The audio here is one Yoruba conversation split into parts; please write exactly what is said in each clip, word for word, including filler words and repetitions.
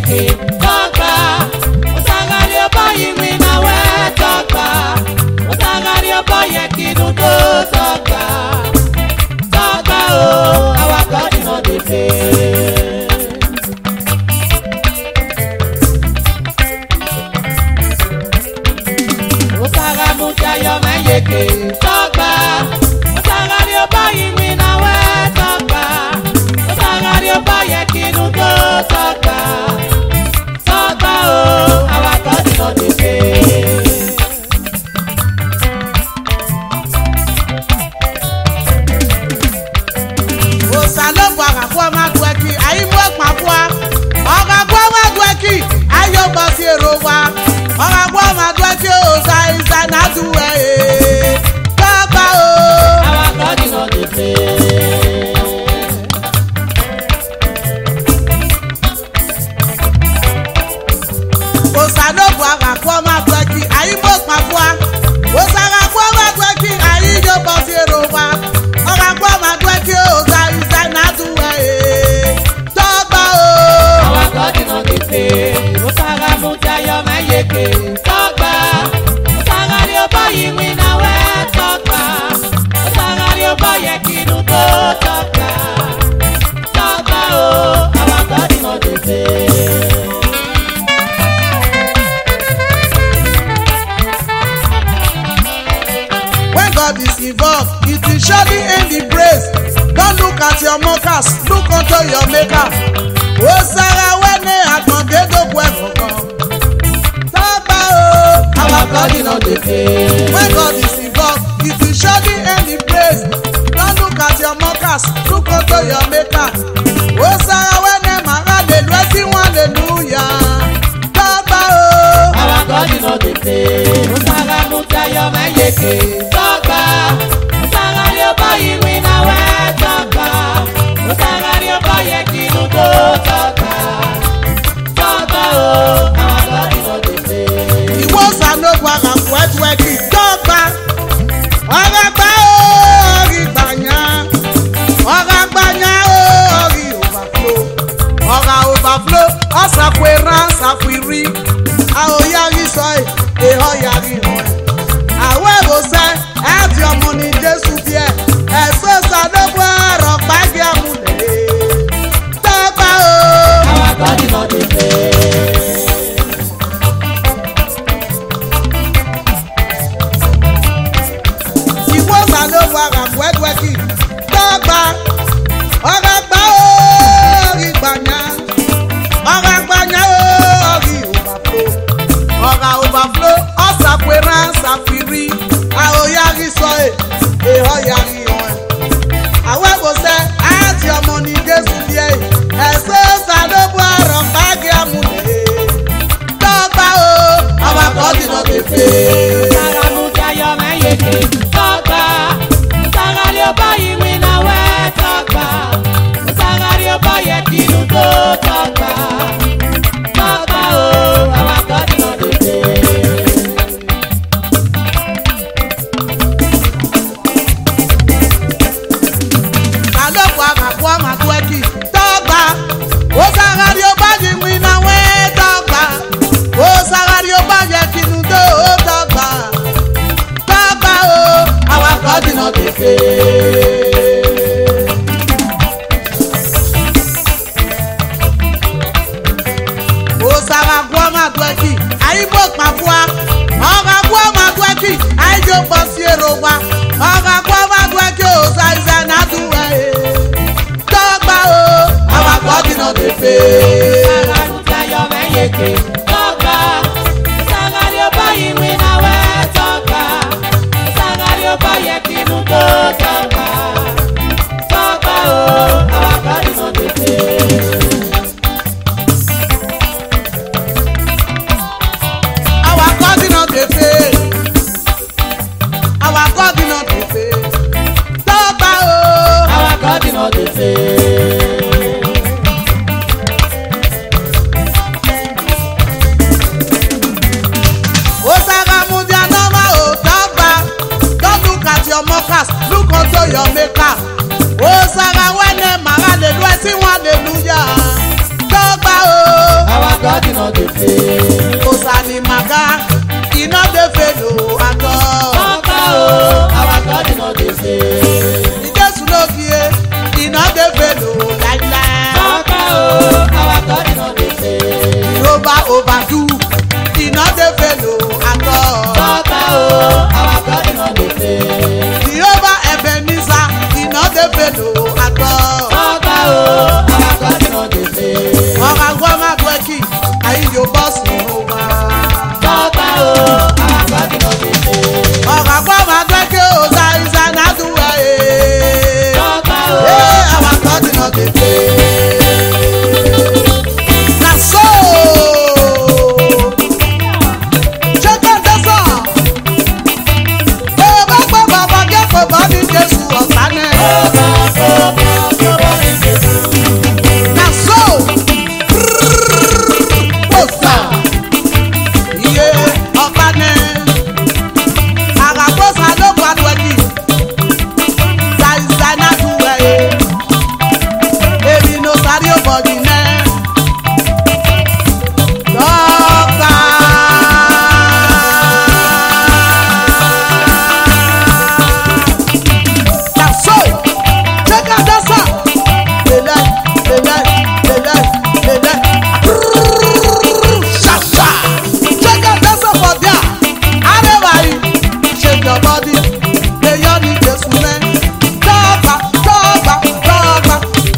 yeke toka usangari oboyi wina we toka usangari oboyi kinudo toka toka oh our God is on the face. Usanga mucha yo me yeke toka usangari oboyi wina we toka usangari oboyi kinudo toka toka oh our God is on the face. Osalopo agakwa madweki ayimo papua agakwa madweki ayo basiero wa agakwa madweki oza isa na duwe baba o our God is on the face. Osalopo agakwa madweki ayimo papua osagakwa madweki ayo basiero wa agakwa madweki oza isa na duwe baba o Our God is on the face. Usanga mucha yo me yeke toka usangari oboyi wina we toka usangari oboyi kinudo toka toka oh our God is on the face. When God is involved, it will surely end in praise. Don't look at your mockers, look unto your maker. Oh, Sarah, when they had not get up well for God. Taba, oh, Our God is on the face. when God is involved, it will surely end in praise. Don't look at your mockers, look unto your maker. Oh, Sarah, when they had hallelujah. Taba, oh, Our God is on the face. Usanga mucha yo me yeke toka usangari oboyi wina we toka usangari oboyi kinudo toka toka oh our God is on the face. Ìwọ Sanogba àpò ẹ̀tùwẹ̀kì dọ́gba. Ọ̀rọ̀ gbá orí gbàyà. Ọ̀rọ̀ gbàyà orí overflow. Ọ̀rọ̀ overflow ọ̀sàpò ìran ṣàfìrí. Àòyárí sọ èèyàn yàrí hàn. Àwọn èròsẹ́ ẹ̀ẹ́dì ọmọ ní Jésù díẹ̀. Ẹ̀sọ́ Sanogba ọ̀rọ̀ gbàgé àmúlẹ̀. Dọ́gba o. Our God is on the face. Ìwọ Sanogba àpò ẹ̀tùwẹ̀kì dọ́gba. Ọ̀rọ̀ gbá orí gbàyà. Ọ̀rọ̀ gbàyà orí overflow. Ọ̀rọ̀ overflow ọ̀sàpò ìran ṣàfìrí. Àòyárí sọ èèyàn yàrí hàn. Àwọn ẹ̀wòsẹ́ àti ọmọ ní Jésù díẹ̀. Ẹ̀sọ́ Sanogba ọ̀rọ̀ gbàgé àmúlẹ̀. Dọ́gba o. Our God is on the face. Usanga mucha yo me yeke toka usangari oboyi wina we toka usangari oboyi kinudo toka toka oh our God is on the face. Alọ́pọ̀ àgàpọ̀ àmàtúwẹ́kì dọ́gba. Ó sàgárí ó bá yí mi náà wẹ́ dọ́gba. Ó sàgárí ó bá yẹ kínú tó dọ́gba. Dọ́gba o, our God is on the face. Ó sàgápọ̀ àmàtúwẹ́kì àyíbó pàfùà. Ọ̀gàpọ̀ àmàtúwẹ́kì àyíjó pọ̀ sí èrò wa. Ọ̀gàpọ̀ àmàtúwẹ́kì ó ṣàìsàn náà tún wẹ̀ ẹ́. Dọ́gba o, our God is on the face. Usanga mucha yo me yeke toka usangari oboyi wina we toka usangari oboyi kinudo toka toka oh our God is on the face. Our God is on the face. Our God is on the face. Dọ́gba o. Our God is on the face. Ó sára mú di anọ́mà ò dọ́gba. Don't look at your mockers, look unto your maker. Ó sára wẹ́nẹ̀ màrá lè lu ẹtí wọn lè lu yá. Dọ́gba Tọ́gbà o. Our God is not the fail. Osani Maga, he not the fail at all. Tọ́gbà o. Our God is not the fail. Ìjẹ́sùn lókìé, he not the fail láíláí. Tọ́gbà o. Our God is not the fail. Ìrọ̀bà òbàdú, he not the fail at all. Tọ́gbà o. Our God is not the fail. Ìrọ̀bà Ebenezer, he not the fail at all. Tọ́gbà o. Our God is not the fail. Ọ̀rọ̀ àgbọ̀ máa gbọ́ kí ayé yóò bọ́ sí wa. Tọ́gbà o. Our God is not the fail. Ọ̀rọ̀ àgbọ̀ máa gbọ́ kí o ta ìsànà dùwẹ̀ ẹ̀. Tọ́gbà o. Ẹ̀ àwọn akọ́dì náà ti dé. Na so. Ṣé kò dé sọ? Ẹ bá gbọ́ bàbá kẹ́kọ̀ọ́ bá ní Jésù ọ̀sá náà. Na so. Ọ̀sá. Iye ọ̀pá náà. Àràbọ̀sà ló gbàdúrà jì. Ṣàìsànà dùwẹ̀ ẹ̀. Èmi ló sáré ọ̀bọ̀dì náà. Dọ́gba. Yàtọ̀ ṣẹ́ka dẹ́sà. Lélẹ̀ lélẹ̀ lélẹ̀ lélẹ̀. Ṣàṣà ṣẹ́ka dẹ́sà for there. Arẹ́wà yìí shake your body. Lèyọ́ ní Jésù mẹ́. Dọ́gba dọ́gba dọ́gba.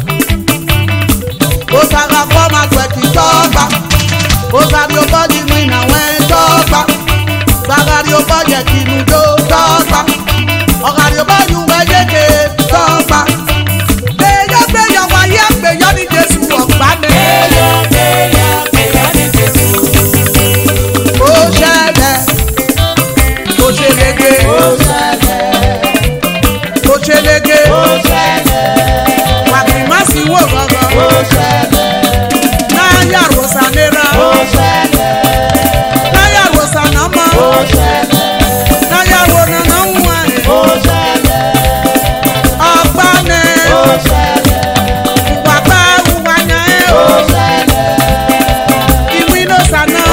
Osara come and work it dọ́gba. Osari o body win and win dọ́gba. Sagari o body kinu do dọ́gba. Ọ̀gàrí o body wẹ́yẹ́kẹ́ dọ́gba. Gbèyọ́ gbèyọ́ wáyé gbèyọ́ ní Jésù ọ̀gbá mi. Ó ṣẹlẹ̀, ó ṣẹlẹ̀gẹ̀, ó ṣẹlẹ̀gẹ̀. Wàkì má sí wò gangan. Náyà rọ̀ṣà nira. Náyà rọ̀ṣà nàmọ́. Náyà rọ̀ nànà wà ẹ̀. Ọ̀gbá nẹ̀. Wàgbá wùwànyà ẹ̀. Ìwé ló sànà.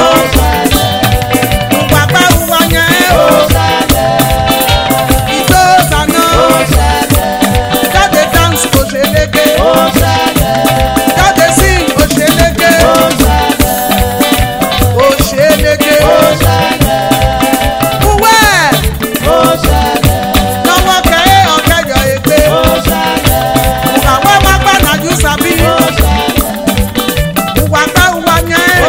Wàgbá wùwànyà ẹ̀. Ìtò sànà. Jáde dance kò ṣe léke. Jáde sing kò ṣe léke. Kò ṣe léke. Wúwẹ́. Lọ́wọ́ kẹ́ ọ̀kẹ́jọ ègbé. Àwọn máa gbà nájú sàbí. Wàgbá wùwànyà ẹ̀.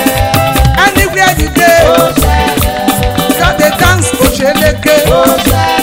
Anywhere you dey. Jáde dance kò ṣe léke.